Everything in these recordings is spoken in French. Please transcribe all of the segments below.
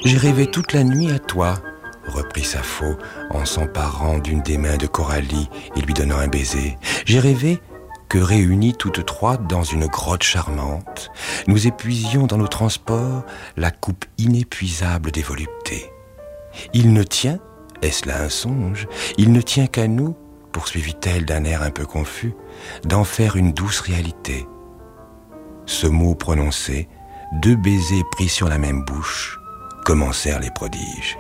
J'ai rêvé toute la nuit à toi, reprit Sappho en s'emparant d'une des mains de Coralie et lui donnant un baiser. J'ai rêvé que réunies toutes trois dans une grotte charmante, nous épuisions dans nos transports la coupe inépuisable des voluptés. Il ne tient, est-ce là un songe, il ne tient qu'à nous, poursuivit-elle d'un air un peu confus, d'en faire une douce réalité. Ce mot prononcé, 2 baisers pris sur la même bouche, commencèrent les prodiges.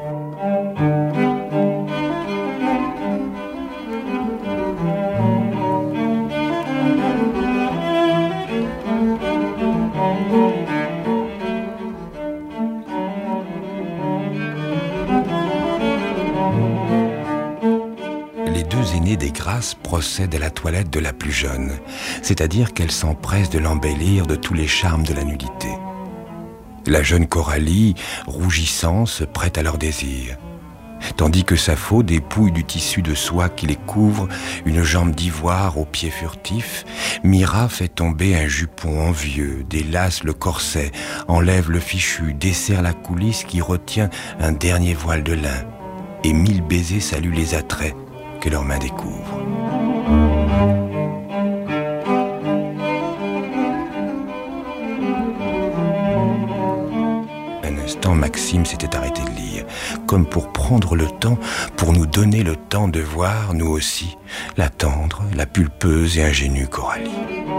Les 2 aînées des Grâces procèdent à la toilette de la plus jeune, c'est-à-dire qu'elles s'empressent de l'embellir de tous les charmes de la nudité. La jeune Coralie, rougissant, se prête à leur désir, tandis que Sappho dépouille du tissu de soie qui les couvre une jambe d'ivoire aux pieds furtifs. Mira fait tomber un jupon envieux, délace le corset, enlève le fichu, desserre la coulisse qui retient un dernier voile de lin, et 1000 baisers saluent les attraits que leurs mains découvrent. Maxime s'était arrêté de lire, comme pour prendre le temps, pour nous donner le temps de voir, nous aussi, la tendre, la pulpeuse et ingénue Coralie.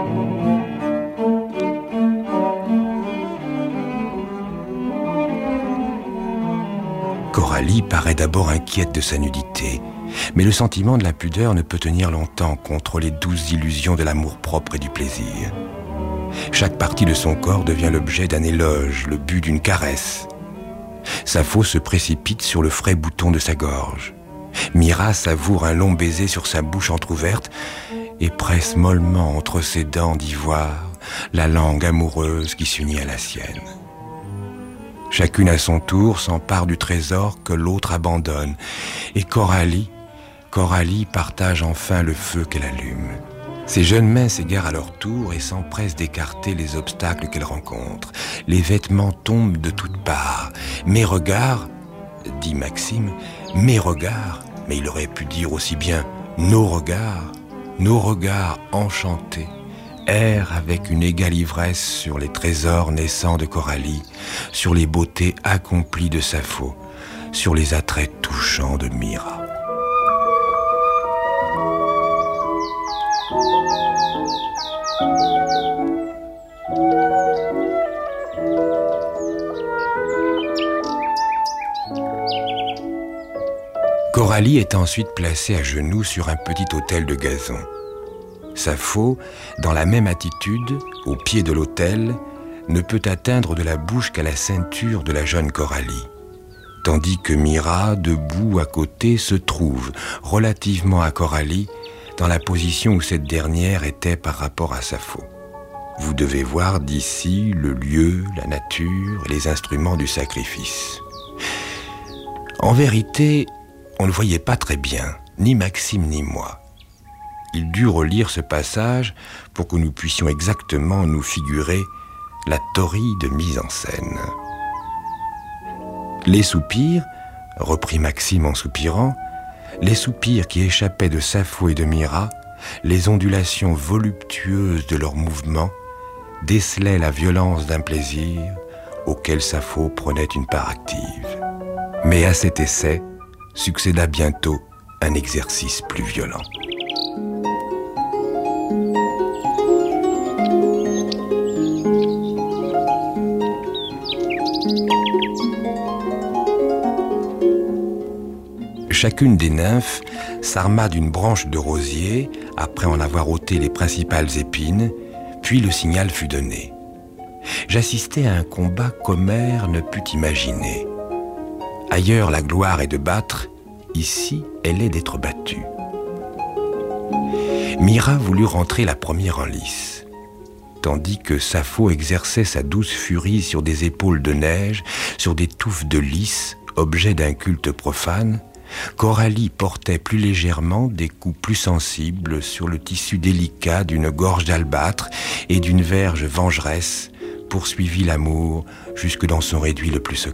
Coralie paraît d'abord inquiète de sa nudité, mais le sentiment de la pudeur ne peut tenir longtemps contre les douces illusions de l'amour-propre et du plaisir. Chaque partie de son corps devient l'objet d'un éloge, le but d'une caresse. Sappho se précipite sur le frais bouton de sa gorge. Mira savoure un long baiser sur sa bouche entr'ouverte et presse mollement entre ses dents d'ivoire la langue amoureuse qui s'unit à la sienne. Chacune à son tour s'empare du trésor que l'autre abandonne, et Coralie partage enfin le feu qu'elle allume. Ses jeunes mains s'égarent à leur tour et s'empressent d'écarter les obstacles qu'elles rencontrent. Les vêtements tombent de toutes parts. Mes regards, dit Maxime, mes regards, mais il aurait pu dire aussi bien nos regards enchantés, errent avec une égale ivresse sur les trésors naissants de Coralie, sur les beautés accomplies de Sappho, sur les attraits touchants de Mira. Coralie est ensuite placée à genoux sur un petit autel de gazon. Sappho, dans la même attitude, au pied de l'autel, ne peut atteindre de la bouche qu'à la ceinture de la jeune Coralie, tandis que Mira, debout à côté, se trouve, relativement à Coralie, dans la position où cette dernière était par rapport à Sappho. Vous devez voir d'ici le lieu, la nature et les instruments du sacrifice. En vérité, on ne voyait pas très bien, ni Maxime ni moi. Il dut relire ce passage pour que nous puissions exactement nous figurer la torride mise en scène. Les soupirs, reprit Maxime en soupirant, les soupirs qui échappaient de Sappho et de Mira, les ondulations voluptueuses de leurs mouvements, décelaient la violence d'un plaisir auquel Sappho prenait une part active. Mais à cet essai succéda bientôt un exercice plus violent. Chacune des nymphes s'arma d'une branche de rosier, après en avoir ôté les principales épines, puis le signal fut donné. J'assistais à un combat qu'Homère ne put imaginer. Ailleurs, la gloire est de battre, ici, elle est d'être battue. Mira voulut rentrer la première en lice, tandis que Sappho exerçait sa douce furie sur des épaules de neige, sur des touffes de lys, objet d'un culte profane. Coralie portait plus légèrement des coups plus sensibles sur le tissu délicat d'une gorge d'albâtre et d'une verge vengeresse poursuivit l'amour jusque dans son réduit le plus secret.